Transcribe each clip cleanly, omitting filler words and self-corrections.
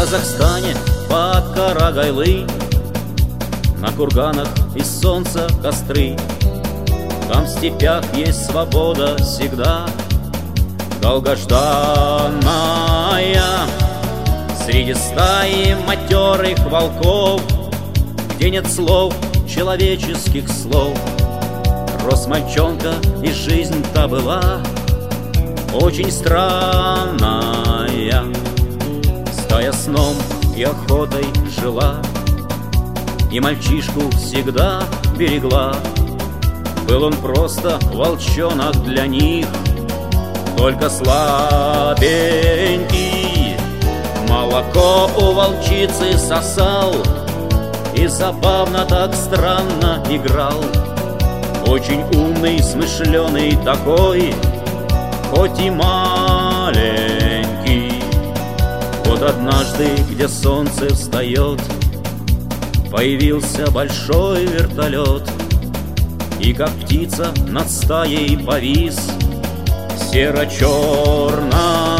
Казахстане под Карагайлы на курганах из солнца костры. Там в степях есть свобода всегда, долгожданная. Среди стаи матерых волков, где нет слов, человеческих слов, рос мальчонка, и жизнь-то была очень странная. Стая сном и охотой жила, и мальчишку всегда берегла. Был он просто волчонок для них, только слабенький. Молоко у волчицы сосал и забавно так странно играл. Очень умный, смышленый такой, хоть и маленький. Вот однажды, где солнце встает, появился большой вертолет, и как птица над стаей повис, серо-черная,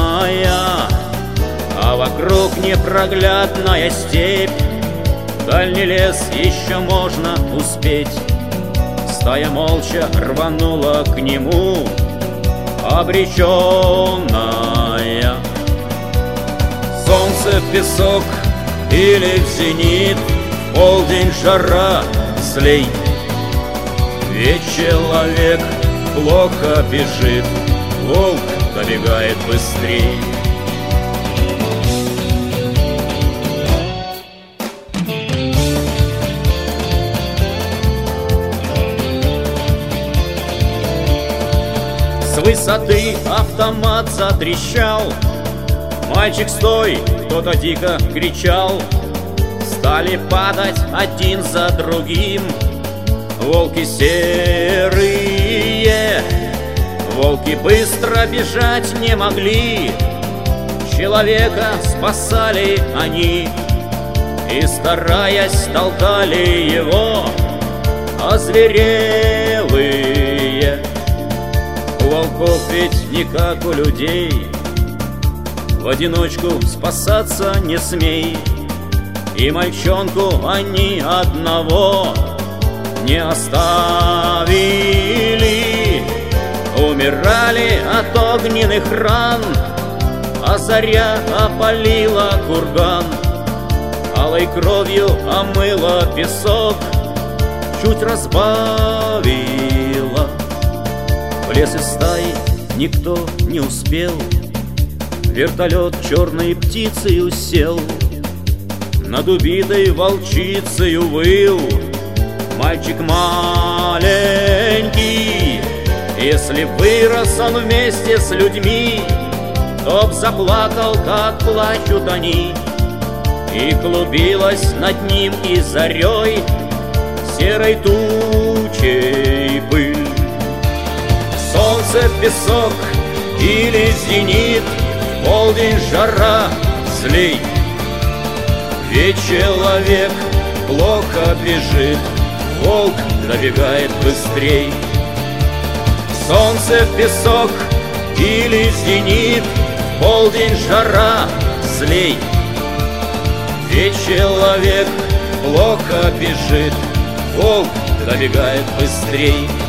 а вокруг непроглядная степь. Дальний лес еще можно успеть. Стая молча рванула к нему, обреченная. Солнце в песок или в зенит, в полдень жара, слей. Ведь человек плохо бежит, волк добегает быстрей. С высоты автомат затрещал. Мальчик, стой! Кто-то дико кричал. Стали падать один за другим волки серые. Волки быстро бежать не могли, человека спасали они, и, стараясь, толкали его озверелые. У волков ведь не как у людей, в одиночку спасаться не смей. И мальчонку они одного не оставили. Умирали от огненных ран, а заря опалила курган. Алой кровью омыла песок, чуть разбавила. В лес из стаи никто не успел, вертолет черной птицей усел. Над убитой волчицей выл мальчик маленький. Если вырос он вместе с людьми, то б заплакал, как плачут они. И клубилась над ним и зарей серой тучей пыль. Солнце в песок или зенит, в полдень жара, слей. Ведь человек плохо бежит, волк добегает быстрей. Солнце в песок или зенит, в полдень жара, слей. Ведь человек плохо бежит, волк добегает быстрей.